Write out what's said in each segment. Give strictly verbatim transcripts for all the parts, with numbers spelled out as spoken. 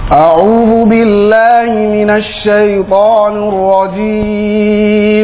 أعوذ بالله من الشيطان الرجيم.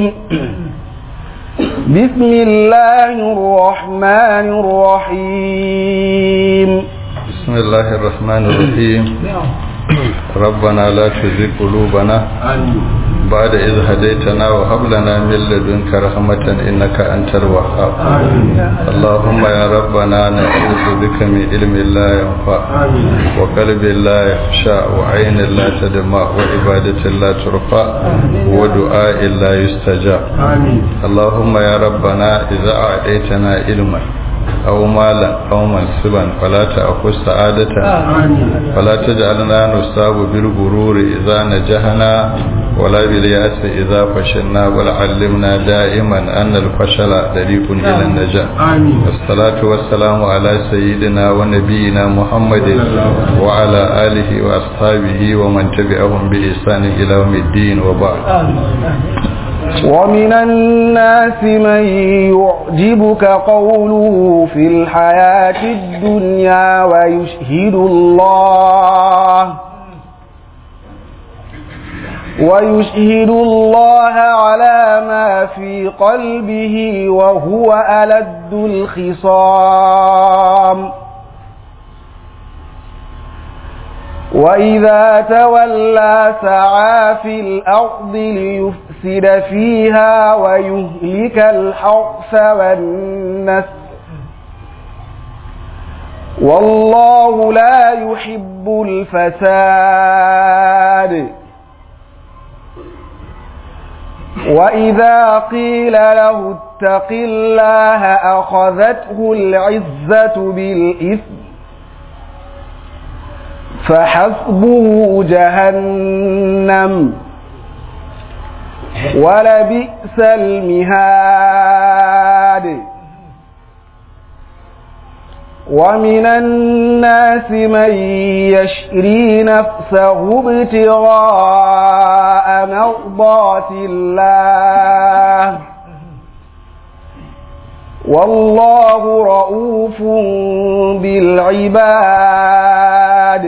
بسم الله الرحمن الرحيم. بسم الله الرحمن الرحيم. ربنا لا تزغ قلوبنا بعد إذ هديتنا وهب لنا من لدنك رحمة إنك أنت الوهاب. اللهم يا ربنا نعوذ بك من علم لا ينفع وقلب لا يخشع وعين لا تدمع وعبادة لا ترفع ودعاء لا يستجاب. اللهم يا ربنا إذا أعطيتنا علما أو مالا أو منصبا فلا تأخذ سعادتنا فلا تجعلنا نصاب بالغرور إذا نجحنا ولا باليأس إذا فشلنا بل علمنا دائما أن الفشل طريق إلى النجاح. والصلاة والسلام على سيدنا ونبينا محمد وعلى آله وأصحابه ومن تبعهم بإحسان إلى يوم الدين وبعد. ومن الناس من يعجبك قوله في الحياة الدنيا ويشهد الله ويشهد الله على ما في قلبه وهو ألد الخصام. وإذا تولى سعى في الأرض ليفسد فيها ويهلك الحرث والنسل والله لا يحب الفساد. وإذا قيل له اتق الله أخذته العزة بالإثم فحسبه جهنم ولبئس المهاد. ومن الناس من يشري نفسه ابتغاء مرضات الله والله رؤوف بالعباد.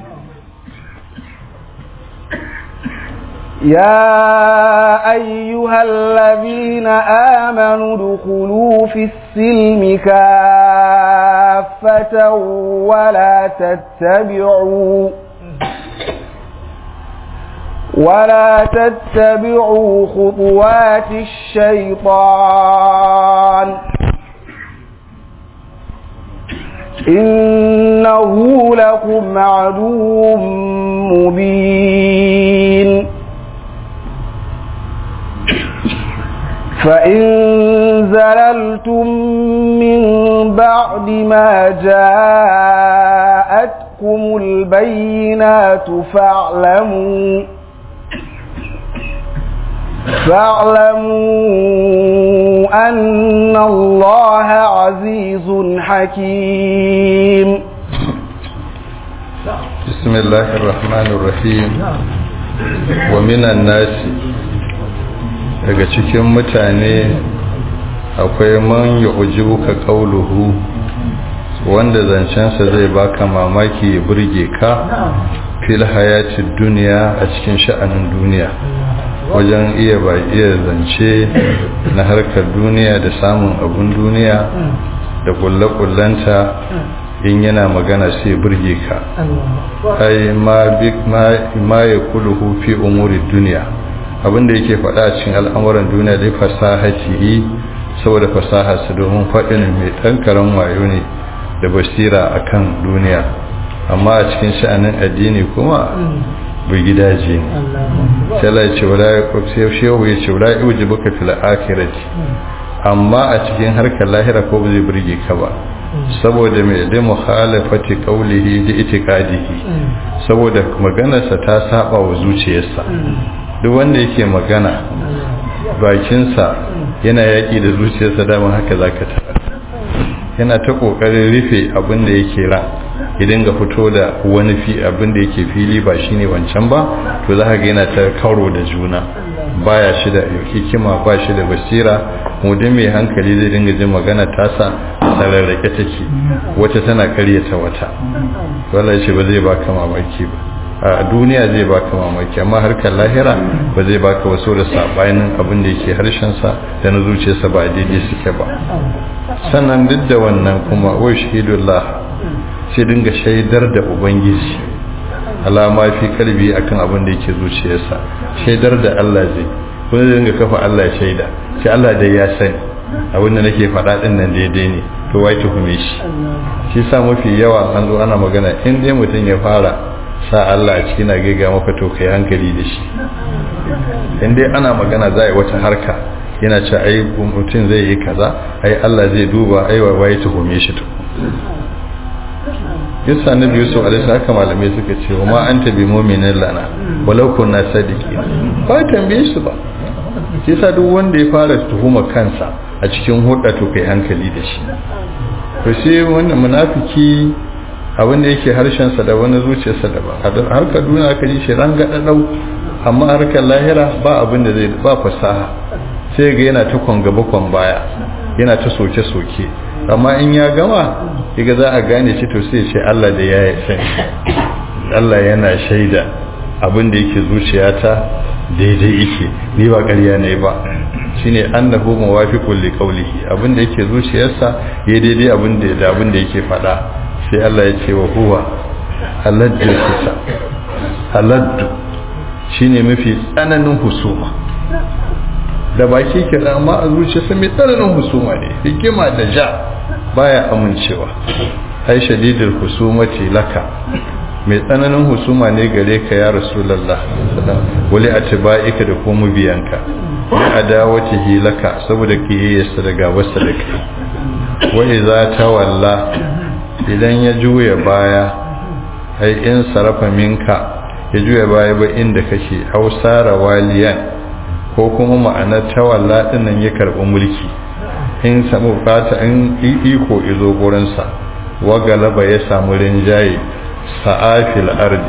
يا أيها الذين آمنوا ادخلوا في السلم كافة ولا تتبعوا ولا تتبعوا خطوات الشيطان إنه لكم عدو مبين. فإن زللتم من بعد ما جاءتكم البينات فاعلموا فاعلموا أن الله عزيز حكيم. بسم الله الرحمن الرحيم. ومن الناس daga cikin mutane akwai man yu'jibuka qawluhu wanda zancensa zai baka mamaki ya burge ka fil hayatid dunya a cikin sha'anin duniya wajen iya ba iya zance na harkar duniya da samun abun duniya da kullakullanta in yana magana sai burge ka ai ma bik ma yakuluhu fi umuri dunya abinda yake faɗa a cikin al'amuran duniya da fasahatihi saboda fasaharsa domin faɗin mai ɗankaran wayo ne da basira akan duniya amma a cikin sha'anin addini kuma bai gidaje ne sai Allah ya ce wala ya shehu ya ce wala yujibuka fil akhirati amma a cikin harkar lahira ko zai burge ka ba saboda mai da mukhalafati qawlihi da itiqadihi saboda maganarsa ta saba wa zuciyarsa. Duk wanda yake magana bakinsa yana yaƙi da zuciyarsa dama haka zaka ta yana ta ƙoƙarin rufe abin da yake ran idan ga fito da wani fi abin da yake fili ba shine wancan ba to za ka ga yana ta karo da juna baya shi da hikima ba shi da basira mutum mai hankali zai dinga jin magana tasa sararrake take wata tana karyata wata wallahi shi ba zai baka mamaki ba a duniya zai baka mamaki amma harkar lahira ba zai baka wasu da sabanin abin da yake harshensa da na zuciyarsa ba daidai suke ba. Sannan duk da wannan kuma wa shahidullah sai dinga shaidar da ubangiji alama fi kalbi akan abin da yake zuciyarsa, shaidar da Allah zai kuma zai dinga kafa Allah shaida sai Allah dai ya sani abin da nake faɗa din nan daidai ne to wai tuhume shi. Shi sa mafi yawa an zo ana magana in dai mutum ya fara sa Allah a cikin agega maka to kai hankali da shi. In dai ana magana za a yi wata harka yana ce ai mutum zai yi kaza ai Allah zai duba ai wai tuhume shi to yasa nabi Yusuf alaihi haka malamai suka ce wa ma anta bi mu'minin lana walau kunna sadiqin ba tambaye su ba. Yasa duk wanda ya fara tuhuma kansa a cikin hudda to kai hankali da shi. To sai wannan munafiki abin da yake harshensa da wani zuciyarsa da ba harkar duniya aka ji shi ranga dadau amma harkar lahira ba abin da zai ba fasaha sai ga yana ta kwangaba kwan baya yana ta soke soke amma in ya gama kiga za a gane shi to sai ce Allah da ya sani Allah yana shaida abin da yake zuciyata daidai yake ni ba ƙarya ne ba shine annahu muwafiqul liqawlihi abin da yake zuciyarsa yayi daidai abin da da abin da yake faɗa sai Allah ya ce wa huwa aladdu kusa aladdu shine mafi tsananin husuma da baki kira amma a zuciyarsa mai tsananin husuma ne hikima da ja baya amincewa ai shadidul husumati laka mai tsananin husuma ne gare ka ya rasulullah wali atba'ika da kuma biyanka ya adawatihi laka saboda kiyayyarsa da gabarsa da kai wa idza tawalla idan ya juya baya ai in sarafa minka ya juya baya ba inda kake hausara waliyan ko kuma ma'anar tawalla dinnan ya karbi mulki in samu fata in iko izo gurin sa wa galaba ya samu rinjaye sa'afil ardi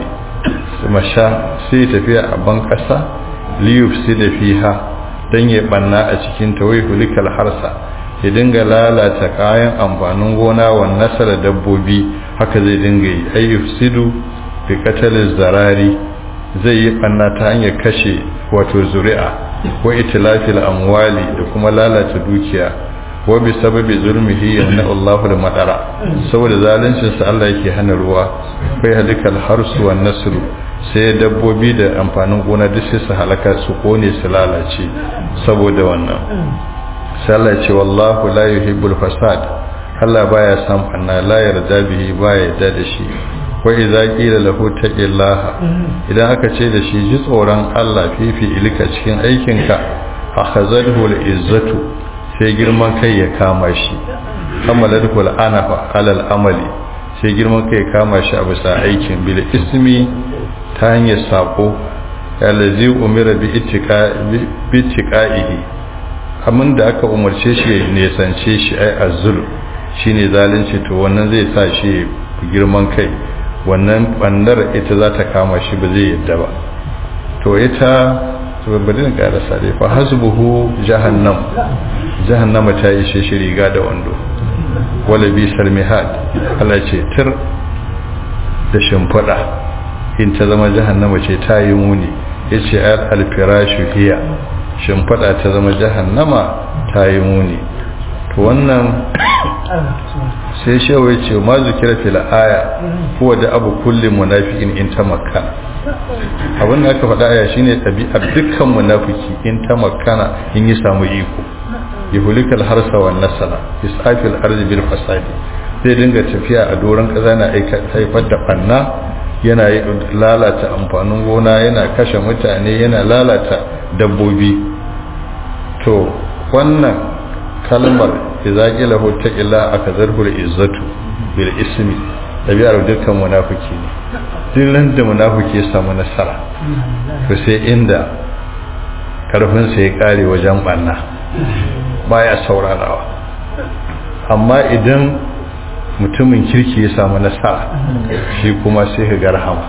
masha sai tafiya a ban kasa liyufsida fiha dan ya banna a cikin tawayhulikal harsa ya dinga lalata kayan amfanin gona wa nasara dabbobi haka zai dinga yi ayyufsidu bi qatalil zarari zai yi banna ta hanyar kashe wato zuri'a wa itlafil amwali da kuma lalata dukiya wa bi sababi zulmihi yanna Allahu al-madara saboda zalincin sa Allah yake hana ruwa kai halikal harsu wan nasru sai dabbobi da amfanin gona duk sai su halaka su kone su lalace saboda wannan sai Allah ce wallahu la yuhibbul fasad Allah baya san anna la yarda bihi baya yarda da shi wa idza qila lahu taqillaha idan aka ce da shi ji tsoron Allah fifi ilika cikin aikinka akhazadhu al-izzatu sai girman kai ya kama shi amaladhu al-anafa alal amali sai girman kai ya kama shi a bisa aikin bil ismi ta hanyar sako allazi umira bi ittiqa bi ittiqaihi amin da aka umarce shi ya nesance shi ai azzul shine zalunci to wannan zai sa shi girman kai wannan bandar ita za ta kama shi ba zai yadda ba to ita to badin karasa dai fa hasbuhu jahannam jahannama ta yi shi riga da wando wala bi salmihad Allah ce tir da shimfada in ta zama jahannama ce ta yi muni yace al alfirashu hiya shimfada ta zama jahannama ta yi muni to wannan sai shewa yace ma zikira fil aya huwa da abu kulli munafiqin in tamakkana abin da aka faɗa aya shine tabi'ar dukkan munafiki in tamakkana in yi samu iko yuhlikal harsa wan nasala isafil ardi bil fasadi zai dinga tafiya a doron kaza na haifar da banna yana lalata amfanin gona yana kashe mutane yana lalata dabbobi to wannan kalmar idza qila hu taqilla akazarhu izzatu bil ismi tabi'ar dukkan munafiki ne dillan da munafiki ya samu nasara to sai inda karfin sa ya kare wajen banna baya saurarawa amma idan mutumin kirki ya samu nasara shi kuma sai ka ga rahama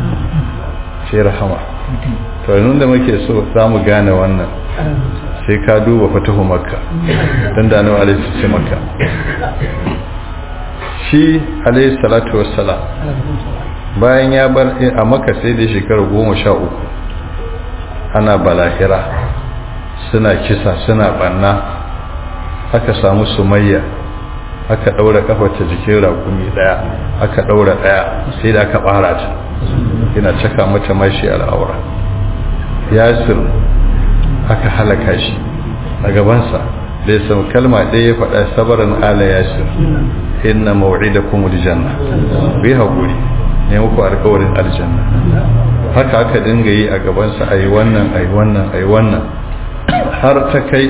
sai rahama to yanzu da muke so za mu gane wannan sai ka duba fatahu makka dan da annabi alaihi salatu makka shi alaihi salatu wassalam bayan ya bar a Makka sai da shekara goma sha uku ana balahira suna kisa suna banna. Aka samu Sumayya aka daura kafarta jikin rakumi daya aka daura daya sai da aka bara ta ina caka mata mashi al'aura. Yasir aka halaka shi a gabansa da ya samu kalma ɗaya ya faɗa sabarin ala yasir inna maw'idakum aljanna bi haƙuri ne muku alƙawarin aljanna. Haka aka dinga yi a gabansa ayi wannan ayi wannan ayi wannan har ta kai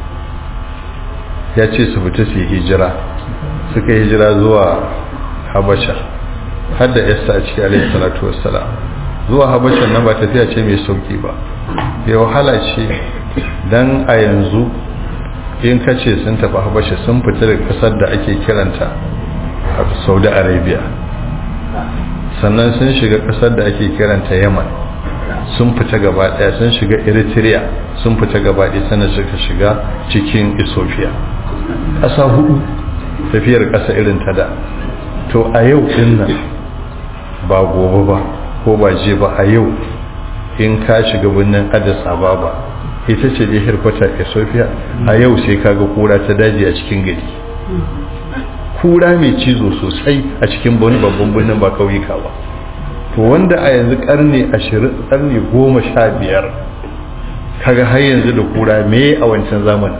ya ce su fita su yi hijira. Suka hijira zuwa Habasha har da Yasa a ciki alaihi salatu wassalam. Zuwa Habasha nan ba tafiya ce mai sauki ba, bai wahala ce. Dan a yanzu in ka ce sun tafi Habasha sun fita daga kasar da ake kiranta a Saudi Arabia, sannan sun shiga kasar da ake kiranta Yaman, sun fita gaba daya, sun shiga Eritrea, sun fita gaba daya, sannan suka shiga cikin Ethiopia. Ƙasa hudu tafiyar ƙasa irin ta da. To a yau din nan ba gobe ba ko ba je ba, a yau in ka shiga birnin Addis Ababa, ita ce da hirkwata Ethiopia, a yau sai kaga kura ta daji a cikin gari, kura mai cizo sosai a cikin wani babban birnin ba kauyuka ba. To wanda a yanzu karni ashirin karni goma sha biyar kaga har yanzu da kura me a wancan zamanin,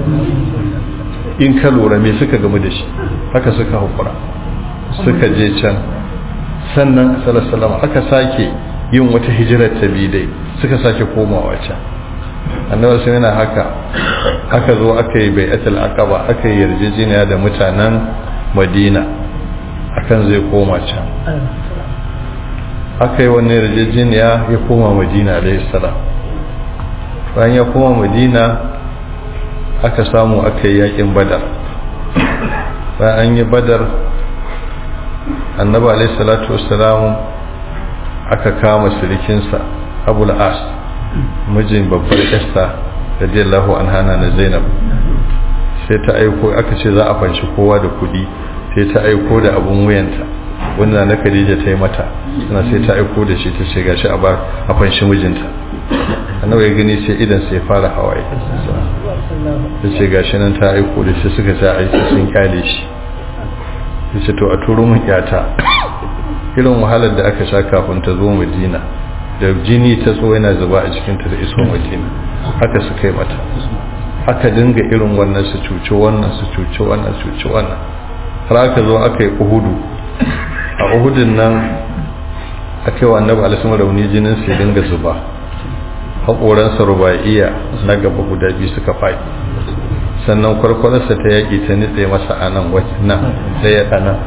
in ka lura me suka gamu da shi, haka suka haƙura suka je can. Sannan sallallahu aka sake yin wata hijirar ta bidai, suka sake komawa can. Annabi sai yana haka aka zo aka yi bai'atul aqaba, aka yi yarjejeniya da mutanen Madina akan zai koma can. Aka yi wannan yarjejeniya ya koma Madina alayhi salam. Bayan ya koma Madina aka samu aka yi yakin Badar. Bayan an yi Badar, Annabi alayhi salatu wassalam aka kama sirikinsa Abul As, mijin babbar Esther radiyallahu anha na Zainab. Sai ta aiko, aka ce za a fanshi kowa da kudi, sai ta aiko da abun wuyanta wanda na Khadija ta yi mata, sannan sai ta aiko da shi ta ce gashi a bar a fanshi mijinta. Annabi ya gani sai idan sai fara hawaye, ta ce gashi nan ta aiko da shi, suka sa aiki sun kyale shi. Ya ce to a turo mun yata. Irin wahalar da aka sha kafin ta zo Madina, da jini ta so yana zuba a jikinta da iso Madina, haka suka yi mata. Aka dinga irin wannan su cuci wannan su cuci wannan su cuci wannan, har aka zo aka yi Uhudu. A Uhudun nan aka yi wa Annabi alaihi rauni, jinin sai dinga zuba, haƙoransa rubaiya na gaba guda biyu suka faɗi, sannan kwarkwararsa ta yaƙi ta nitse masa a nan nan ɗaya a nan,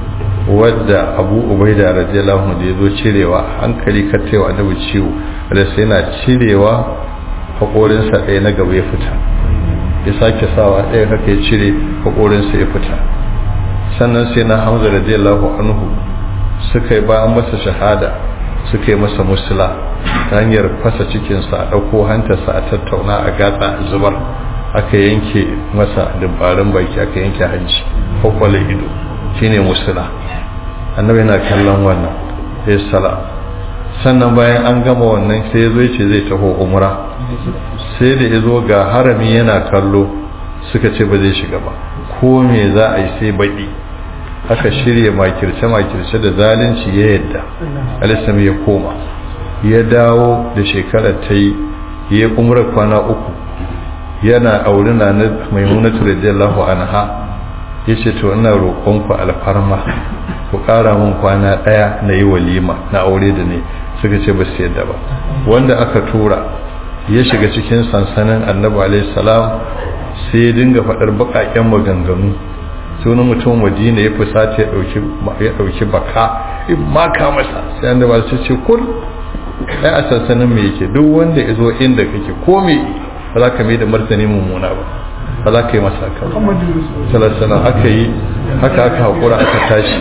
wadda Abu Ubaida radiyallahu anhu da ya zo cirewa hankali kattewa Annabi ciwo, da sai yana cirewa haƙorinsa ɗaya na gaba ya fita, ya sake sawa ɗaya haka ya cire haƙorinsa ya fita. Sannan sai na Hamza radiyallahu anhu suka yi bayan masa shahada, suka yi masa musula ta hanyar fasa cikinsa, a ɗauko hantarsa a tattauna a gatsa a zubar, aka yanke masa dubbarin baki, aka yanke hanci, kwakwale ido, shine musula. Annabi yana kallon wannan ya sala. Sannan bayan an gama wannan sai ya zo ya ce zai taho umra, sai da ya zo ga harami yana kallo, suka ce ba zai shiga ba, ko me za a yi sai baɗi. Aka shirya makirce-makirce da zalunci, ya yadda alisami ya koma, ya dawo da shekarar ta yi, ya umrar kwana uku, yana aurina na Maimunatu radiyallahu anha. Ya ce to ina roƙonku alfarma ku ƙara mun kwana ɗaya na yi walima na aure da ne. Suka ce ba su yadda ba. Wanda aka tura ya shiga cikin sansanin Annabi alaihi salam, sai ya dinga faɗar baƙaƙen maganganu. Sai wani mutum Madina ya fusata ya ɗauki ya ɗauki baka in maka masa, sai Annabi sai ce kul ai a sansanin me yake, duk wanda ya zo inda kake ko me ba za ka mai da martani mummuna ba, ba za ka yi masa kan salasalan. Aka yi haka aka haƙura aka tashi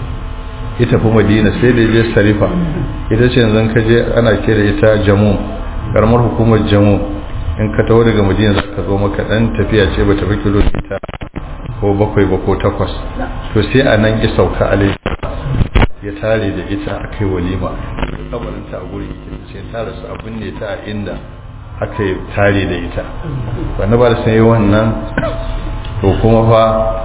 ya tafi Madina, sai da je Sarifa, ita ce yanzu ka je ana kira ita Jamu, karamar hukumar Jamu. In ka taho daga Madina za ka zo maka dan tafiya ce ba ta fi kilomita ko bakwai ba ko takwas. To sai a nan ya sauka alaihi ya tare da ita aka yi walima kabarinta a guri ita ce ta rasu abin ne ta inda aka yi tare da ita wanda ba da sun yi wannan to kuma fa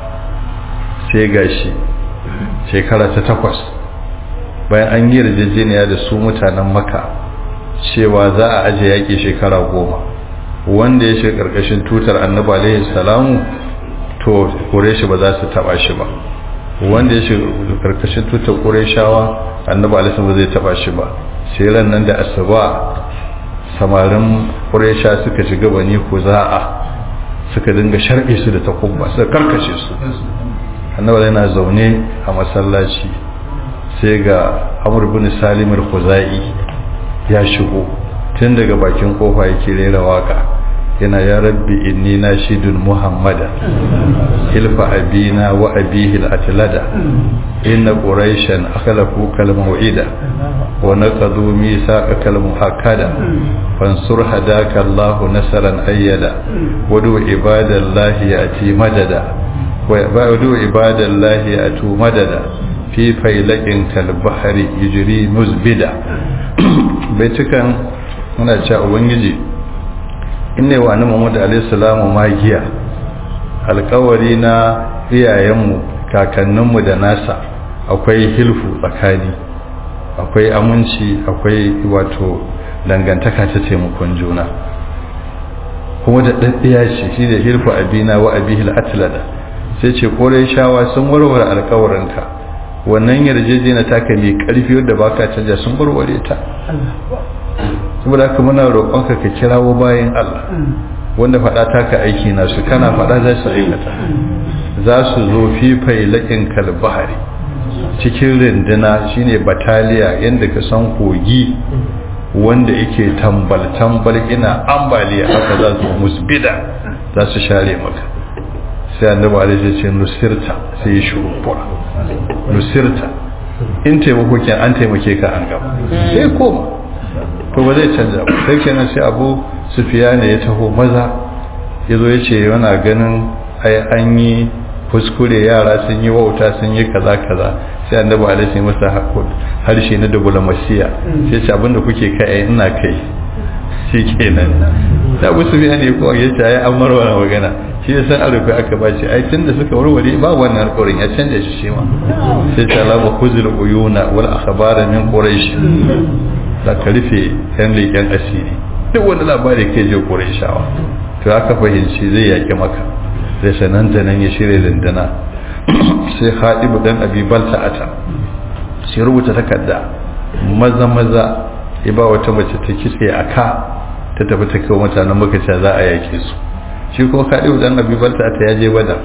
sai gashi shekara ta takwas bayan an yi yarjejeniya da su mutanen maka cewa za a aje yaƙi shekara goma wanda ya shiga ƙarƙashin tutar annabi alaihi salamu to ƙureshi ba za su taɓa shi ba wanda ya shiga ƙarƙashin tutar ƙureshawa annabi alaihi salamu ba zai taɓa shi ba sai ran nan da asuba samarin ƙuresha suka shiga bani kuza'a suka dinga sharbe su da takubba suka karkashe su annabi yana zaune a masallaci sai ga Amr bin Salim al-Khuzai ya shigo tun daga bakin kofa yake rera waka yana ya rabbi inni nashidun muhammada hilfa abina wa abihi al-atlada inna quraishan akhlafu kal maw'ida wa naqadu misaqa kal muhakkada fansur hadaka allah nasran ayyada wadu ibadallahi yati madada wa wadu ibadallahi atu madada fi failakin kalbahari yujri muzbida bai cikan muna cewa ubangiji inne wa annabi Muhammad alaihi salamu magiya alƙawari na iyayenmu kakanninmu da nasa akwai hilfu tsakani akwai aminci akwai wato dangantaka ta taimakon juna kuma da daddiya ce shi da hilfu abina wa abihil atlada sai ce kore shawa sun warware alƙawarinka wannan yarjejeniya ta ka mai karfi wadda baka canja sun barware ta saboda haka muna roƙonka ka kirawo bayan Allah wanda faɗa ta ka aiki na su kana faɗa za su aikata za su zo fi failakin kalbahari cikin rinduna shine bataliya yadda ka san kogi wanda yake tambal tambal ina ambaliya haka za su musbida za su share maka sai annabi alaihi ce nusirta sai shuru fura nusirta in taimako ke an taimake ka an gaba sai koma to ba zai canza ba sai kenan sai Abu Sufyan ya taho maza yazo ya ce yana ganin ai an yi kuskure yara sun yi wauta sun yi kaza kaza sai annabi alaihi masa harshe na diplomasiya sai ce abinda kuke kai ina kai shi kenan da Abu Sufyan ne ko ya ce ai an marwana magana shi ya san arufe aka ba shi ai tunda suka warware ba wannan alƙawarin ya canja shi shi ma sai ta laba kuzul uyuna wal akhbar min quraish da ka rufe yan leƙen asiri duk wani labari ke je qurayshawa to aka fahimci zai yaki maka sai sanan da nan ya shirye lindana sai Khadib dan Abi Balta'ata sai rubuta takarda maza maza ya ba wata mace ta kitse aka ta tafi ta kawo mutanen maka za a yake su shi kuma kaɗi dan Abi Balta'ata ya je Badar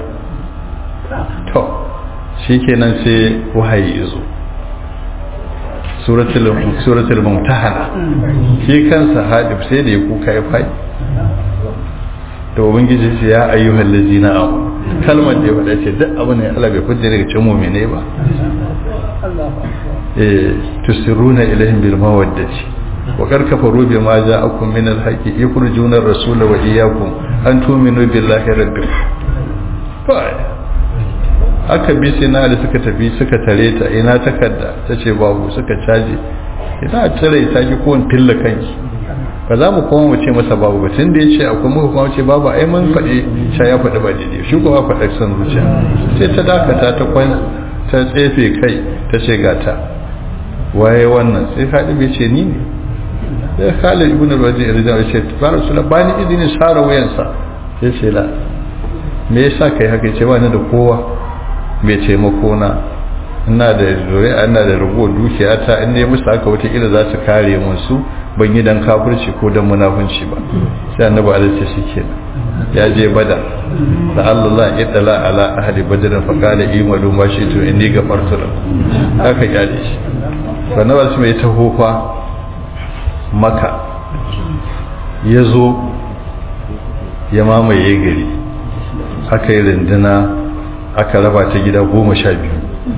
to shikenan sai wahayi yazo suratul suratul mumtahana shi kansa hadib sai da ya kuka ya fai to ubangiji sai ya ayyuhal ladzina amanu kalmar da ya faɗa ce duk abin ne Allah bai fudda daga cikin mu'mine ba eh tusirruna ilaihim bil mawaddati wa qad kafaru bima ja'akum min al haqqi yukhrijuna ar-rasula wa iyyakum an tu'minu billahi rabbikum aka bi sai na da suka tafi suka tare ta ina takarda ta ce babu suka caji ina tare ta ki kowane filla kanki ba za mu kuma mu ce masa babu ba tun da ya ce akwai muka kuma ce babu ai mun faɗi sha ya faɗi ba daidai shi kuma faɗa son zuciya sai ta dakata ta kwan ta tsefe kai ta ce gata waye wannan sai Khalid bai ce ni ne sai Khalid ibn al-Walid ya ce ba rasulullah ba ni izinin sara wayansa sai ce la me yasa kai haka ce wani da kowa mai taimako na ina da zuri'a ina da rubo dukiya ta in ne musu haka wata kila za su kare mun su ban yi dan kafirci ko dan munafunci ba sai annabi alaihi shike ya je Badar da Allah ya dala ala ahli badr fa qala imadu ma shi to inni gafartu lakum haka kyale shi sannan wasu mai taho fa Makka yazo ya mamaye gari aka yi rinduna aka raba ta gida goma sha biyu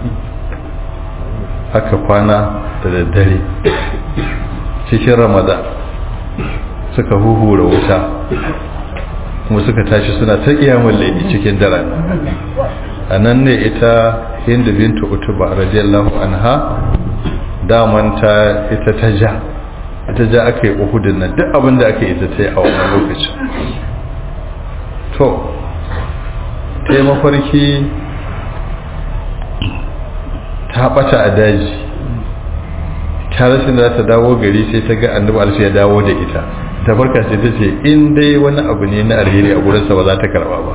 aka kwana da daddare cikin Ramadan suka huhura wuta kuma suka tashi suna ta kiyamul layli cikin dare anan ne ita Hind bintu Utba radiyallahu anha daman ta ita ta ja ita ja aka yi Uhudin nan duk abin da aka yi ita ta yi a wannan lokacin to ta yi mafarki ta bata a daji ta rashin da ta dawo gari sai ta ga annabi alaihi ya dawo da ita ta farka sai ta ce in dai wani abu ne na alheri a gurinsa ba za ta karba ba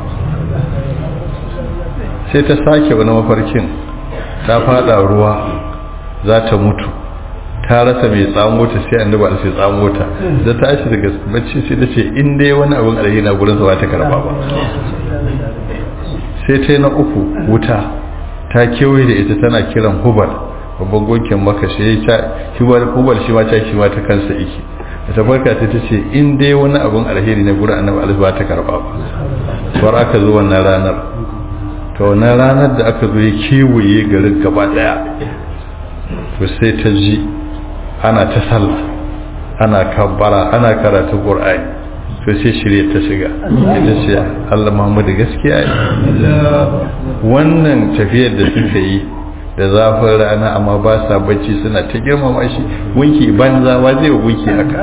sai ta sake wani mafarkin ta fada ruwa za ta mutu ta rasa mai tsamo ta sai annabi alaihi tsamo ta da ta tashi daga bacci sai ta ce in dai wani abun alheri na gurinsa ba ta karba ba sai ta yi na uku wuta ta kewaye da ita tana kiran hubal babban gonkin maka sai ya hubal hubal shi ma ta kiwa ta kansa iki ta farka ta ce in dai wani abun alheri na gurin annabi alaihi ba ta karba ba sai aka zo wannan ranar to wannan ranar da aka zo ya kewaye garin gaba daya to sai ta ji ana ta sallah ana kabbara ana karatu qur'ani to sai shirye ta shiga ita ce Allah Muhammadu gaskiya ne wannan tafiyar da suka yi da zafin rana amma ba sa bacci suna ta girmama shi gunki banza ba zai gunki haka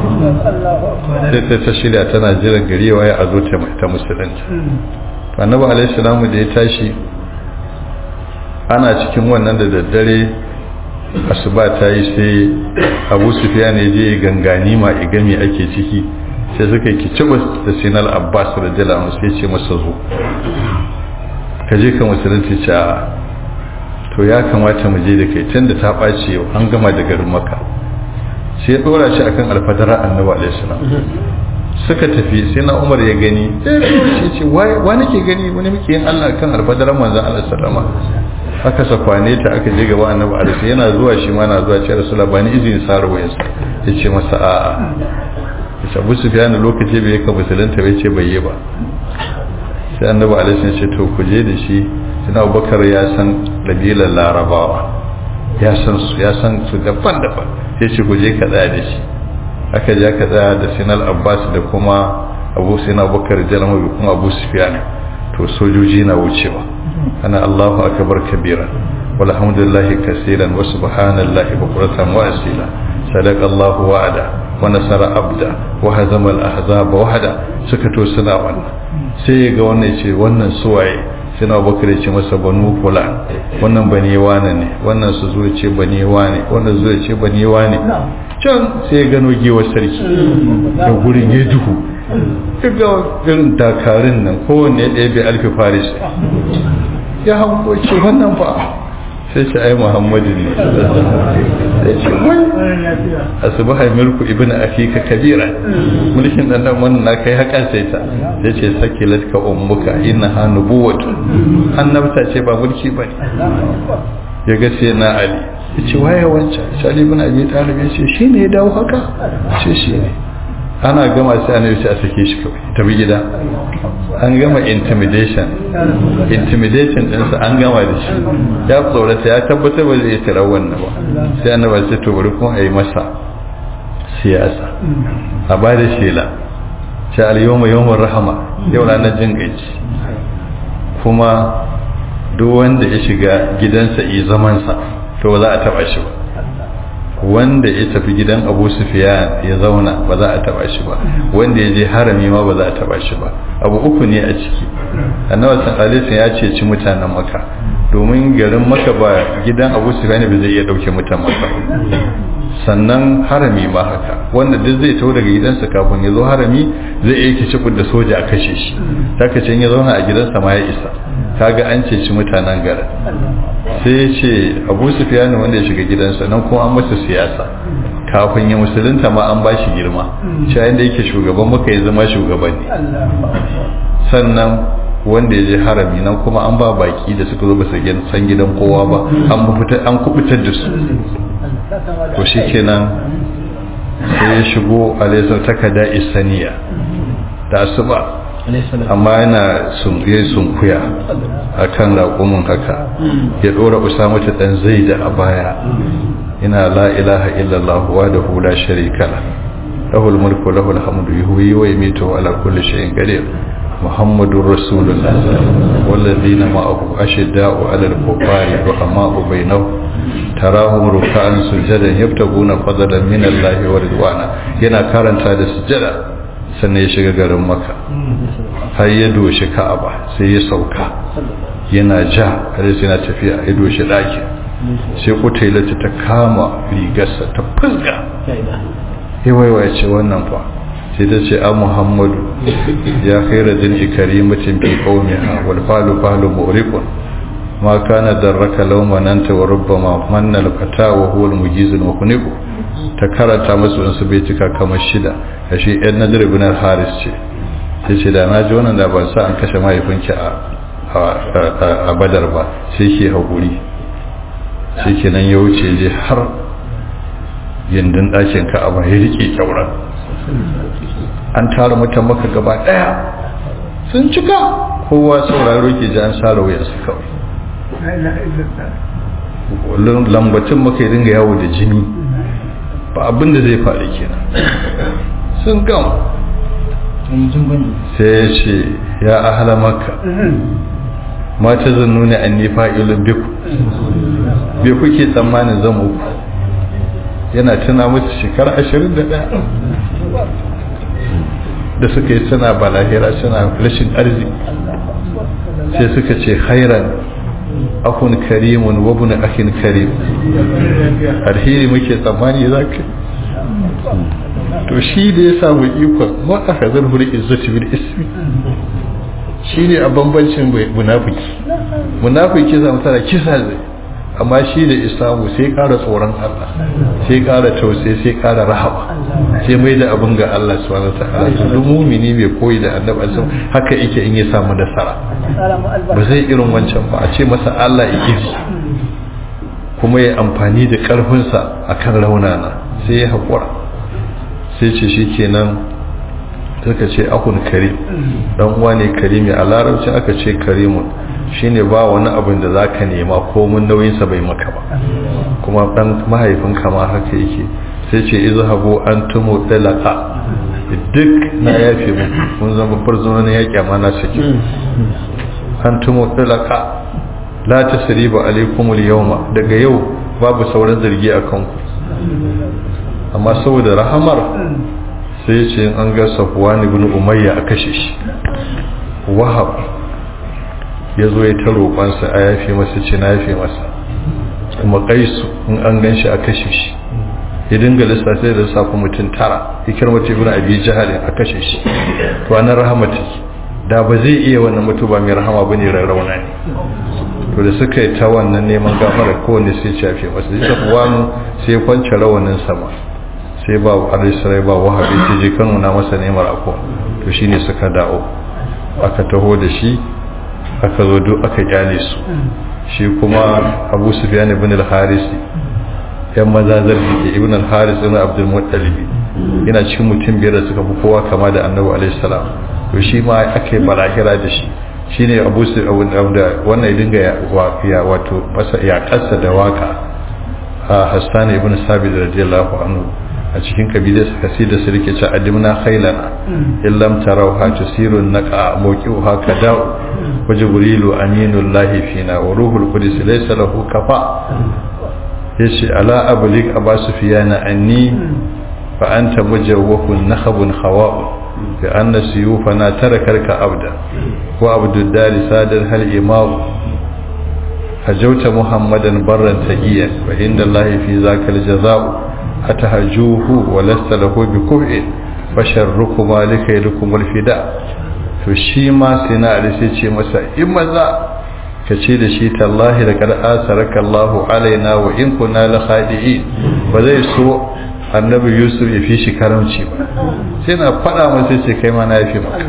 sai ta ta shirya tana jiran gari waye a zo ta musulunci annabi alaihi salamu da ya tashi ana cikin wannan da daddare asuba ta yi sai Abu Sufyan ya je gangani ma igami ake ciki sai suka yi kicibus da Sinal Abbas radiyallahu anhu sai ce masa zo ka je ka musulunci ce to ya kamata mu je da kai tunda ta ɓaci yau an gama da garin Makka sai ya dora shi akan alfadara annabi alaihi salam suka tafi sai na Umar ya gani sai ce wa nake gani wani muke yin Allah kan alfadaran manzon Allah sallama aka sakwane ta aka je gaba annabi alaihi yana zuwa shi ma na zuwa ce rasulullah bani izini sarwa yasa yace masa a'a yace Abu Sufyan lokaci bai ka musulunta bai ce bai yi ba sai annabi alaihi ya ce to ku je da shi sai Abubakar ya san kabilar Larabawa ya san su ya san su daban-daban sai ce ku je ka tsaya da shi aka ja ka tsaya da Sinal Abbas da kuma Abu Sina Abubakar jalama da kuma Abu Sufyan to sojoji na wucewa ana Allahu akbar kabira walhamdulillahi kaseeran wa subhanallahi bukratan wa asila sadaqa Allahu wa'ada wa nasara abda wa hazama al-ahzaba wahda suka to suna wannan sai ga wannan ce wannan suwaye sina Abubakar ce masa banu fulan wannan bane wane ne wannan su zo ce bane wane wannan zo ce bane wane can sai gano giwar sarki da gurin ya duhu daga irin dakarun nan kowanne ya ɗaya bai alfi faris ya hanko ce wannan ba sai ce ai muhammadu ne sai ce wai asubaha milku ibnu afika kabira mulkin dan dan wannan na kai haka sai ta sai ce sakilat ka ummuka innaha nubuwatu annabta ce ba mulki bane ya ga sai na ali yace waye wancan shali ibn abi talib yace shine ya dawo haka ce shine ana gama sai annabi sai a sake shi kawai tabi gida an gama intimidation intimidation din sa an gama da shi ya tsorata ya tabbatar ba zai tara wannan ba sai annabi sai to bari kun ayi masa siyasa a ba da shela sai al-yawma yawmur rahama yau ranar jin gaji kuma duk wanda ya shiga gidansa yi zaman sa to ba za a taba shi ba wanda ya tafi gidan Abu Sufyan ya zauna ba za a taba shi ba wanda ya je harami ma ba za a taba shi ba abu uku ne a ciki annabi sallallahu alaihi wasallam ya ce ci mutanen Makka domin garin Makka ba gidan Abu Sufyan ba zai iya dauke mutanen Makka sannan harami ma haka wanda duk zai tawo daga gidansa kafin ya zo harami zai iya kici da soja a kashe shi haka ce in ya zauna a gidansa ma ya isa kaga an ce ci mutanen garin sai ya ce Abu Sufyan wanda ya shiga gidansa nan kuma an masa siyasa kafin ya musulunta ma an bashi girma shi inda yake shugaban muka ya zama shugaban ne sannan wanda ya je harami nan kuma an ba baki da suka zo ba san gidan kowa ba an fitar an kubutar da su to shikenan sai ya shigo alaysa takada isaniya da asuba amma yana sunkuye sunkuya a kan raƙumin haka ya ɗora usama ta ɗan zaida a baya ina la ilaha illallah wa da hula sharika la lahul mulku lahul hamdu yuhyi wa yumiitu ala kulli shay'in qadir muhammadur rasulullah wallazina ma'ahu ashidda'u 'alal kuffari ruhama'u bainahum tarahum ruk'an sujadan yabtaguna fadlan min Allah wa ridwana. Yana karanta da sujada sannan ya shiga garin Makka har ya doshi Ka'aba sai ya sauka yana ja har sai na tafiya ya doshi daki sai Kutailatu ta kama rigarsa ta fusga ya waiwaye ce wannan fa sai ta ce a Muhammadu ya khaira din ikarimatin fi qaumiha wal falu falu mu'riqun ma kana darraka law mananta wa rubbama manna al-fata wa huwa al-mujiz al-mukhniq ta karanta masu wasu bai cika kamar shida ashe ɗan Nadir ibn al-Haris ce yace da naji wannan da ban sa an kashe mahaifinki a a Badar ba sai ki hakuri sai kenan ya wuce je har gindin ɗakin Ka'aba ya rike kyauran an tara mutan Makka gaba daya sun cika kowa sauraro ke ji an sara wayarsu kawai lambacin maka ya dinga yawo da jini ba abin da zai faɗi kenan sun gam sai ya ce ya ahala makka mata zannu ne an nifa ilin biku bai kuke tsammanin zama uku yana tuna musu shekara ashirin da ɗaya da suka yi suna balahira suna rashin arziki sai suka ce khairan akun karimun wa ibn akhin karim alheri muke tsammani zaka to shi da ya samu ikon ma aka zarhu da izzati bil ismi shine a bambancin munafiki munafiki zama tana kisa zai amma shi da islamu sai kara tsoron Allah sai kara tausayi sai kara rahama sai mai da abin ga Allah subhanahu wataala duk mu'mini mai koyi da annabi sallallahu alaihi haka yake in ya samu nasara ba zai irin wancan ba a ce masa Allah ya gizi kuma ya amfani da karfin sa akan raunana sai ya hakura sai ce shikenan suka ce akun karim dan uwa ne karimi a larabci aka ce karimun shine ba wani abin da zaka nema ko mun nauyin sa bai maka ba kuma dan mahaifin kama haka yake sai ce izhabu antum talaqa duk na yafe mu mun zama farzo ne yake amana sake antum talaqa la tasriba alaikum al-yawma daga yau babu sauran zargi akan ku amma saboda rahamar sai ce an ga Safwan ibn Umayya a kashe shi Wahab ya zo ya ta roƙonsa a yafe masa ce na yafe masa kuma Qaisu in an gan shi a kashe shi ya dinga lissafi da lissafi mutum tara Ikrimah ibn Abi Jahl a kashe shi to anan rahmatu da ba zai iya wannan mutu ba mai rahama bane rarrauna ne to da suka yi ta wannan neman gafara kowanne sai ya yafe masa sai Safwan sai ya kwance rawanin sama sai ba alisarai ba wahabi ta je kan nuna masa neman ako to shine suka dawo aka taho da shi aka zo duk aka kyale su shi kuma Abu Sufyan ibn al-Harisi yan maza zarfi ibn al-Haris ibn Abdul Muttalib yana cikin mutum biyar da suka fi kowa kama da Annabi alaihi salam to shi ma aka yi balahira da shi shine Abu Sufyan da wannan dinga ya wato masa ya kasa da waka Hassan ibn Sabit radiyallahu anhu a cikin kabilar kasida su rike ce adimna khailana illam tarawha tusirun naqa mawqi'uha kada'u wa jibrilu aminullahi fina wa ruhul qudus laysa lahu kafa yace ala ablig aba sufyana anni fa anta mujawwahun nakhabun khawa'u bi anna suyufana tarakarka abda wa abdud dari sadar hal imam hajauta muhammadan barran taqiyan wa inda allahi fi zakal jazaa'u atahjuhu wa lasta lahu biku'in fasharrukuma likaydukum alfida to shi ma sai na ali sai ce masa in maza kace da shi tallahi da kad asaraka Allahu alaina wa in kunna la khadi'in ba zai so annabi Yusuf ya fi shi karamci ba sai na fada masa sai kai ma na yafi maka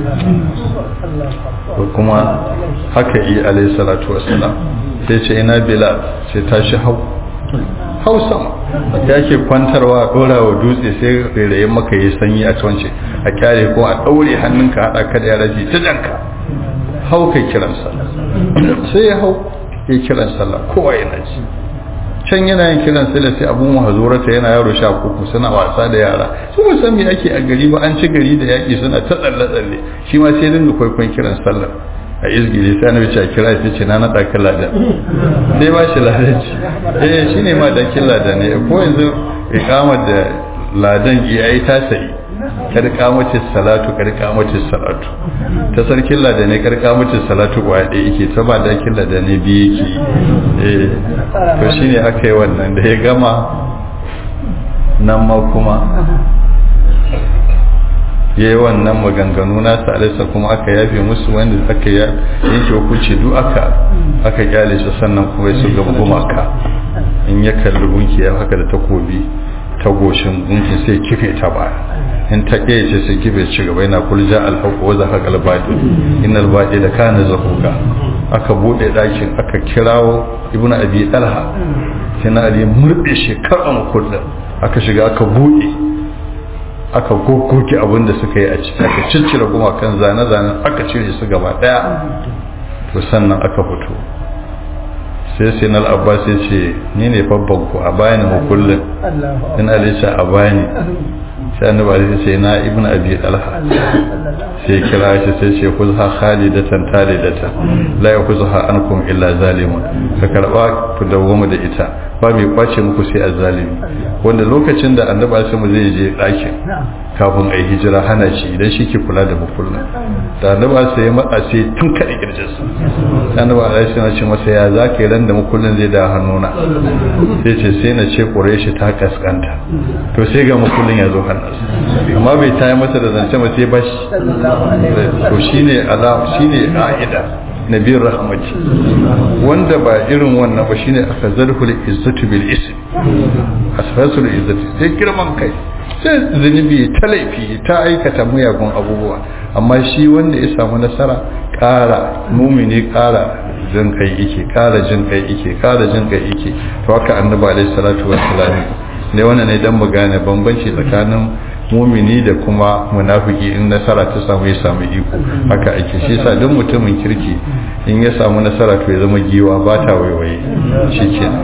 kuma haka yi alayhi salatu wassalam sai ce ina bilal sai tashi hau hausa ya ke kwantarwa a dora wa dutse sai rairayen maka yi sanyi a tuwance a kyare ko a daure hannunka haɗa ka da yaraji ta janka hau kai kiran sallah sai ya hau ya kiran sallah kowa yana ji can yana yin kiran sallah sai abu mahzurata yana yaro sha uku suna wasa da yara su ba san me ake a gari ba an ci gari da yaki suna ta tsalle tsalle shi ma sai dinga kwaikwayon kiran sallah a izgili sai annabi ce kira shi ce na nada kan ladan sai ba shi ladanci eh shine ma da kin ladan ne ko yanzu iqamar da ladan yayi ta sai karkamacin salatu karkamacin salatu ta sarkin lada ne karkamacin salatu kwa ɗaya yake ta ba dakin lada ne biyu yake eh to shine aka yi wannan da ya gama nan ma kuma ya yi wannan maganganu nasa alisa kuma aka yafe musu wanda aka yanke hukunci duk aka aka kyale shi sannan kuma su gaba gumaka in ya kalli gunki ya haka da takobi ta goshin gunki sai kife ta baya in ta ƙeye ce sai kife ci gaba yana kulja alhaqu wa zahaqa albatil innal batila kana zahuqa aka bude dakin aka kirawo ibnu abi talha sai na ali murde shi karan kullum aka shiga aka bude aka gogoke abin da suka yi a ciki aka ciccire kuma kan zane-zanen aka cire su gaba daya to sannan aka fito sai sai na abbas ya ce ni ne babban ku a bayani mu kullum ina lisha a bayani sai annabi alaihi sai na ibnu abi talha sai kira shi sai ce kuzha khalidatan talidatan la yakuzha ankum illa zalimun ka karba ku dawoma da ita ba mai kwace muku sai azzalimi wanda lokacin da annabi alaihi zai je dakin kafin ai hijira hana shi idan shi ke kula da mukullin da annabi alaihi ya matsa sai tun kada kirjinsa annabi alaihi ya ce masa ya zaka ran da mukullin zai da hannuna sai ce sai na ce quraishi ta kaskanta to sai ga mukullin ya zo hannunsa amma bai tayi masa da zance ba sai bashi to shine ala shine aida nabiyur rahmati wanda ba irin wannan ba shine akazalhul izzatu bil ism asfasul izzati sai girman kai sai zunubi ta laifi ta aikata muyagun abubuwa amma shi wanda ya samu nasara ƙara mumini ƙara jin kai yake ƙara jin kai yake ƙara jin kai yake to haka annabi alaihi salatu wassalam ne wannan ne dan mu gane bambanci tsakanin mumini da kuma munafiki in nasara ta samu ya samu iko haka ake shi yasa duk mutumin kirki in ya samu nasara to ya zama giwa ba ta waiwaye shikenan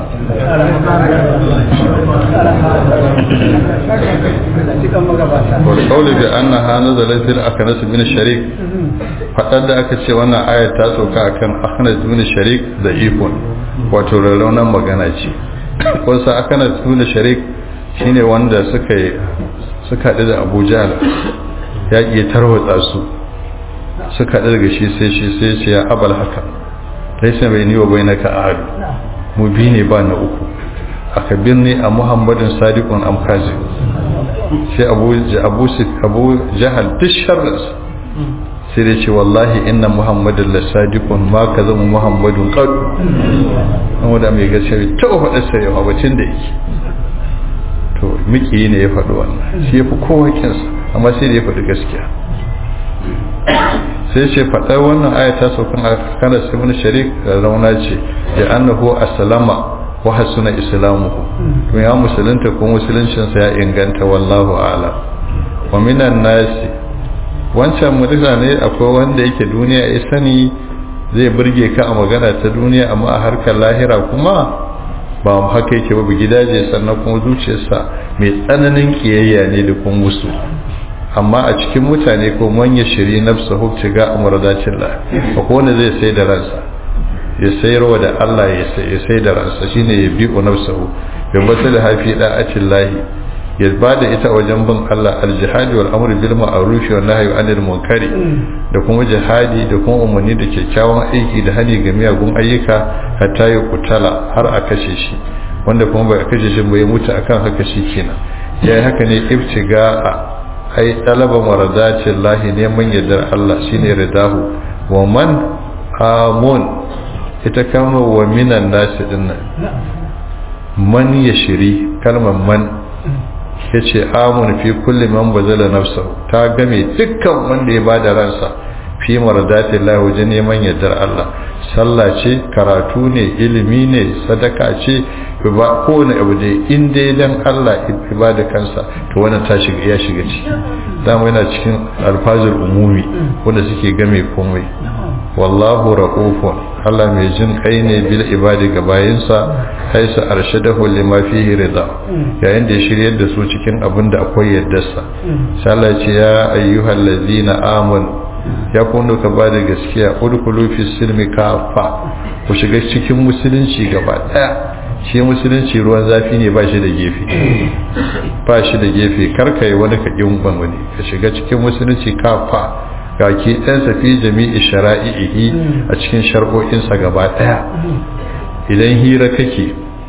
wal qawlu bi annaha nazalat fil aknas bin sharik fadar da aka ce wannan ayat ta sauka akan aknas bin sharik da ifon wato rarraunan magana ce wasu aknas bin sharik shine wanda suka suka haɗu da abu jahal ya iya tarwatsa su suka haɗu daga shi sai shi sai ce ya abal haka laisa bai ni wa bai na ka ahadu mu bi ne ba na uku aka birni a muhammadin sadiqun amkazi sai abu abu jahal duk sharrinsa sai dai ce wallahi inna muhammadin la sadiqun ma ka zama muhammadun qad amma da mai gaskiya ta faɗa sai ya mabacin da yake to miki ne ya faɗi wannan shi ya fi kowa kinsa amma sai da ya faɗi gaskiya sai ce faɗar wannan ayata saukan kana simin sharik rauna ce ya annahu aslama wa hasuna islamuhu to ya musulunta ko musuluncinsa ya inganta wallahu a'lam wa minan nasi wancan mutane akwai wanda yake duniya ya sani zai burge ka a magana ta duniya amma a harkar lahira kuma ba mu haka yake ba gidaje sannan kuma zuciyarsa mai tsananin kiyayya ne da kuma musu amma a cikin mutane ko manya shiri nafsahu tiga amradacin la ko wanda zai sai da ransa ya sayarwa da Allah ya sai ya sai da ransa shine ya bi'u nafsahu bi masal hafi da'atin lahi ya bada ita wajen bin Allah al-jihad wal amr bil ma'ruf wa nahy anil munkari da kuma jihadi da kuma umarni da kyakkyawan aiki da hani ga miyagun ayyuka hatta ya kutala har a kashe shi wanda kuma bai kashe shi bai mutu akan haka shi kenan yayi haka ne ibtiga ai talaba maradatin lahi neman yardar Allah shine ridahu wa man amun ita kama wa minan nasi dinnan man yashri kalmar man yace amun fi kulli man bazala nafsahu ta game dukkan wanda ya bada ransa fi maradatin lahi wajen neman yardar Allah sallah ce karatu ne ilimi ne sadaka ce ba kowane abu da in dai dan Allah ibada kansa to wannan ta shiga ya shiga ciki dama yana cikin alfazul umumi wanda suke game komai wallahu ra'ufun Allah mai jin kai ne bil ibadi ga bayinsa haisu arshadahu lima fihi rida yayin da ya shiryar da su cikin abin da akwai yaddarsa sai Allah ya ce ya ayyuhal ladzina amanu ya kunu ka ba da gaskiya udkhulu fi silmi kafa ku shiga cikin musulunci gaba daya shi musulunci ruwan zafi ne ba shi da gefe ba shi da gefe karka yi wani ka kin wani ka shiga cikin musulunci kafa ga ki dan safi jami'i shara'ihi a cikin shar'o'insa gaba daya idan hira kake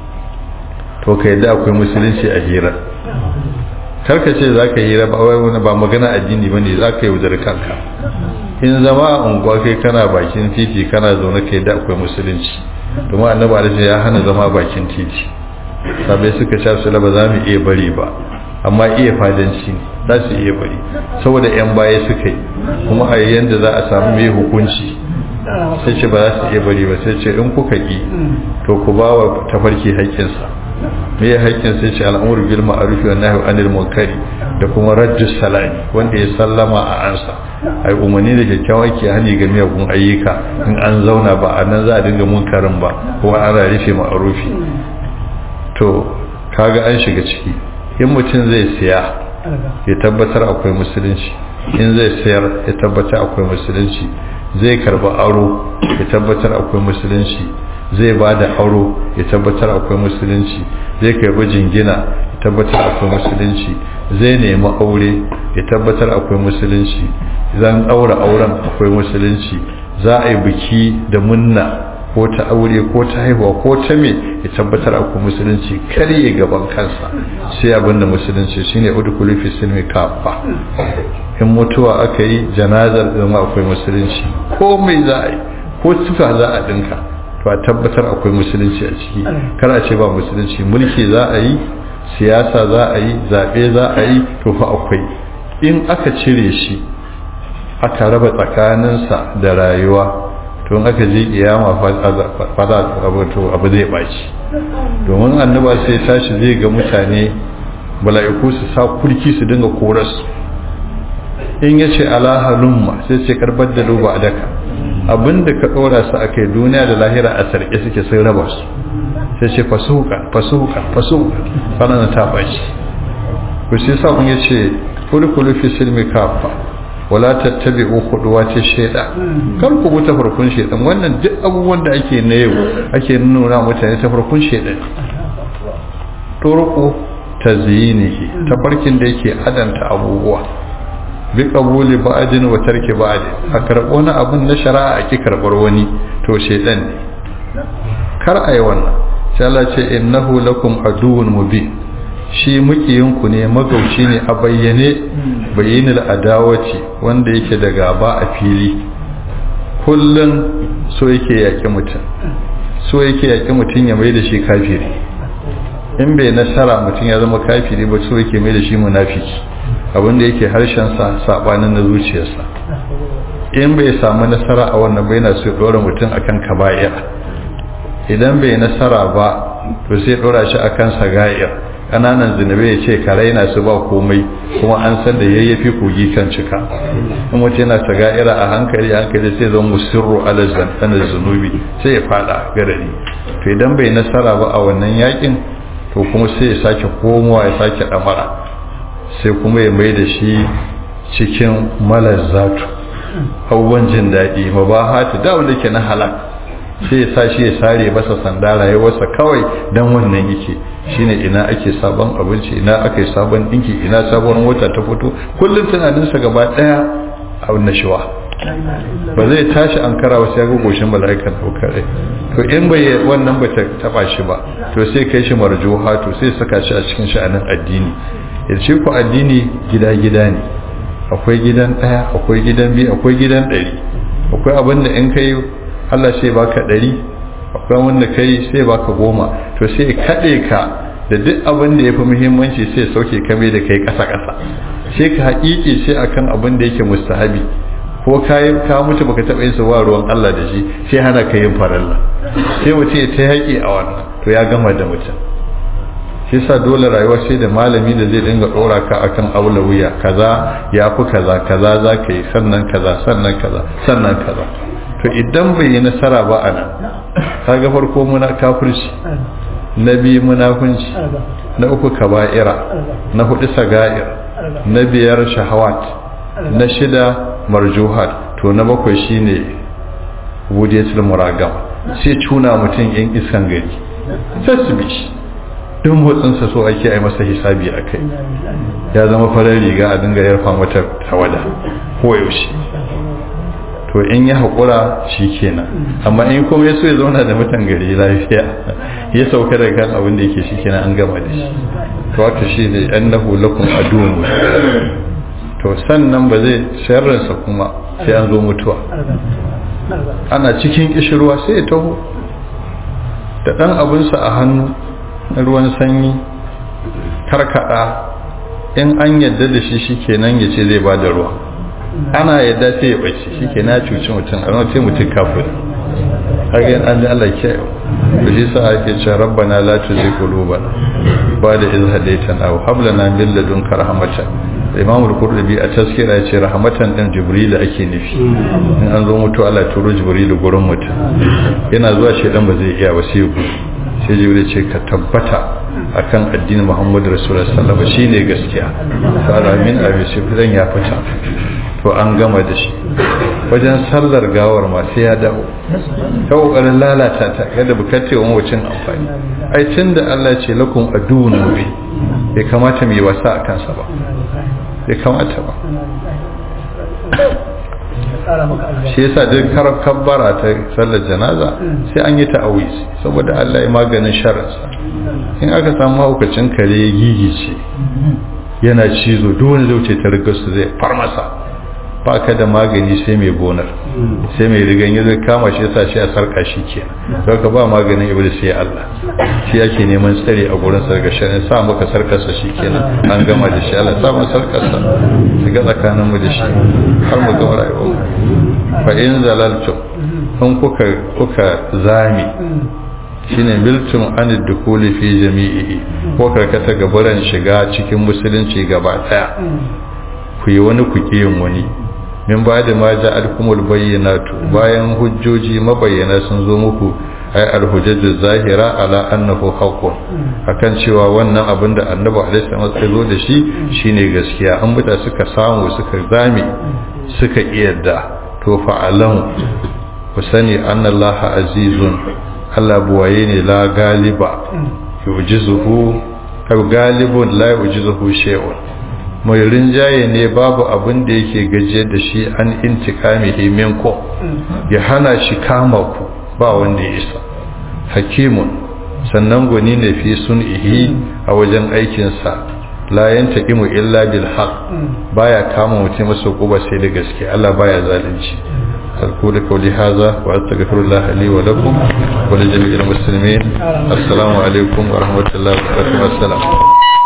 to kai da akwai musulunci a hira karka ce zaka hira ba wai wani ba magana addini bane zaka yaudar kanka in zama a unguwa kai kana bakin titi kana zaune kai da akwai musulunci domin annabi alaihi ya hana zama bakin titi sabai suka ce su ba za mu iya bari ba amma iya fadanci ne za su iya bari saboda yan baya suka yi kuma a yanda za a samu mai hukunci sai ce ba za su iya bari ba sai ce in kuka ki to ku ba wa tafarki haƙƙinsa me ya haƙƙin sai ce al'amuru bil ma'ruf wa nahyi anil munkari da kuma raddus salami wanda ya sallama a ansa ai umarni da kyakkyawan ke hani ga miyagun ayyuka in an zauna ba a nan za a dinga munkarin ba ko ana rufe ma'rufi to kaga an shiga ciki in mutum zai siya ya tabbatar akwai musulunci in zai sayar ya tabbatar akwai musulunci zai karba aro ya tabbatar akwai musulunci zai ba da aro ya tabbatar akwai musulunci zai karbi jingina ya tabbatar akwai musulunci zai nemi aure ya tabbatar akwai musulunci zan aure auren akwai musulunci za a yi biki da munna ko ta aure ko ta haihuwa ko ta me ya tabbatar akwai musulunci karye gaban kansa sai abin da musulunci shine udkhulu fi silmi kafa in mutuwa aka yi janazar zama akwai musulunci ko mai za a yi ko tufa za a dinka to a tabbatar akwai musulunci a ciki kar a ce ba musulunci mulki za a yi siyasa za a yi zaɓe za a yi to fa akwai in aka cire shi aka raba tsakaninsa da rayuwa to in aka je kiyama fada to abu zai baci domin annaba sai tashi zai ga mutane mala'iku su sa kurki su dinga koras in yace ala halumma sai ce karbar da duba a daka abinda ka dora su akai duniya da lahira a sarki suke sai raba su sai ce fasuka fasuka fasuka sanan ta baci ko sai sa kun yace kullu fi silmi kafa wala tattabi'u khuduwati shaytan kar ku bi tafarkun shaytan wannan duk abubuwan da ake na yau ake nuna mutane tafarkun shaytan turuqu tazyinihi tafarkin da yake adanta abubuwa bi qabuli ba'din wa tarki ba'd a karbo na abun na shari'a ake karbar wani to shaytan ne kar ayi wannan sai Allah ce innahu lakum aduwwun mubin shi mukiyinku ne magauci ne a bayyane bayyinul adawati wanda yake da gaba a fili kullun so yake yaki mutum so yake yaki mutum ya mai da shi kafiri in bai nasara mutum ya zama kafiri ba so yake mai da shi munafiki abinda yake harshen sa sabanin na zuciyarsa in bai samu nasara a wannan bai na so ya dora mutum akan kaba'ir idan bai nasara ba to sai dora shi akan saga'ir kananan zunubai ya ce ka raina su ba komai kuma an san da yayyafi kogi kan cika in mutum yana saga'ira a hankali hankali sai zan musirru ala zantanar zunubi sai ya fada garari to idan bai nasara ba a wannan yakin to kuma sai ya sake komowa ya sake damara sai kuma ya mai da shi cikin malazzatu abubuwan jin daɗi mabahatu da wanda ke na halak sai ya sa shi ya sare masa sanda rayuwarsa kawai dan wannan yake shine ina ake sabon abinci ina ake sabon dinki ina sabon mota ta fito kullum tunaninsa gaba daya a annashuwa ba zai tashi an kara wasu ya ga goshin mala'ikan daukar rai to in bai wannan ba ta taba shi ba to sai kai shi marjuha to sai saka shi a cikin sha'anin addini yace ku addini gida gida ne akwai gidan daya akwai gidan biyu akwai gidan ɗari akwai abin da in kai Allah sai baka ɗari akwai wanda kai sai baka goma to sai kaɗe ka da duk abin da ya fi muhimmanci sai sauke kame da kai ƙasa-ƙasa sai ka haƙiƙi sai akan abin da yake mustahabi ko kayan ka mutu baka taɓa yin sawa ruwan Allah da shi sai hana ka yin faralla sai mutum ya ta haƙi a wannan to ya gama da mutum shi sa dole rayuwa sai da malami da zai dinga ɗora ka akan aulawiya kaza ya fi kaza kaza za ka yi sannan kaza sannan kaza sannan kaza to to idan bai yi nasara ba ana kaga farko muna kafirci, na biyu munafunci, na uku kaba'ira, na hudu saga'ir, na biyar shahawat, na shida marjuhat, to na bakwai shine wudiyatul muragam, sai cuna mutum yan iskan gari sai su bi shi don motsinsa so ake yi masa hisabi a kai, ya zama farar riga a dinga yarfa mata tawada ko yaushe. To in ya haƙura shi kenan, amma in kuma ya so ya zauna da mutan gari lafiya ya sauka da kan abin da yake shi kenan an gama da shi. To haka shi ne annahu lakum aduwwun. To sannan ba zai sharrinsa kuma sai an zo mutuwa, ana cikin kishirwa sai ya taho da ɗan abinsa a hannu na ruwan sanyi karkada, in an yadda da shi shi kenan ya ce zai ba da ruwa, ana yadda sai ya bace shi ke na cuci mutum a wani mutum kafin haka yin an ji Allah ke da shi sa ake ce rabbana la tuzigh qulubana ba'da idh hadaytana wa hab lana min ladunka rahmatan. Imam al-Qurtubi a tazkira ya ce rahmatan din Jibril ake nufi, in an zo mutu Allah turo Jibril gurin mutum, yana zuwa shi dan ba zai iya ba sai ku sai Jibril ce ka tabbata akan addinin Muhammadu Rasulullah sallallahu alaihi wasallam shine gaskiya, fara min abi sifran ya fita. To an gama da shi wajen sallar gawar ma sai ya dawo ta kokarin lalata ta kada bukace wa wacin amfani. Ai tunda Allah ce lakum aduun mubi, bai kamata mu yi wasa a kansa ba, bai kamata ba. Shi yasa duk karar kabbara ta sallar janaza sai an yi ta'awizi saboda Allah ya maganin sharrinsa. In aka samu haukacin kare ya gigice yana cizo duk wani zauce ta rigar su zai farmasa, ba ka da magani sai mai gonar, sai mai rigan ya zai kama shi yasa shi a sarka shi kenan. Don ka ba maganin iblis sai Allah, shi yake neman tsare a gurin sarka shi, sa maka sarkarsa shi kenan an gama da shi. Allah sa mu sarkarsa shiga tsakanin mu da shi har mu gama rayuwar. Fa in zalaltum, in kuka kuka zami shine biltum an dukuli fi jami'i, ko karkata gabaran shiga cikin musulunci gaba daya, ku yi wani ku yin wani. Min ba da ma ja'alkumul bayyinatu, bayan hujjoji mabayyana sun zo muku, ay alhujjatu zahira ala annahu haqqun, akan cewa wannan abin da annabi alaihi wasallam ya zo da shi shine gaskiya. An buta suka samu suka zame suka iyadda, to fa'alam ku sani annallaha azizun, Allah buwaye ne la galiba yujizuhu, aw galibun la yujizuhu shay'un, mai rinjaye ne babu abin da yake gajiyar da shi an intikami minkum, ya hana shi kama ku ba wanda ya isa. Hakimun, sannan gwani ne fi sun'ihi a wajen aikinsa, la yantaqimu illa bil haqq, baya kama mutum masa kuba sai da gaske. Allah baya zalunci. أقول قولي هذا وأستغفر الله لي ولكم ولجميع المسلمين. السلام عليكم ورحمة الله وبركاته. السلام.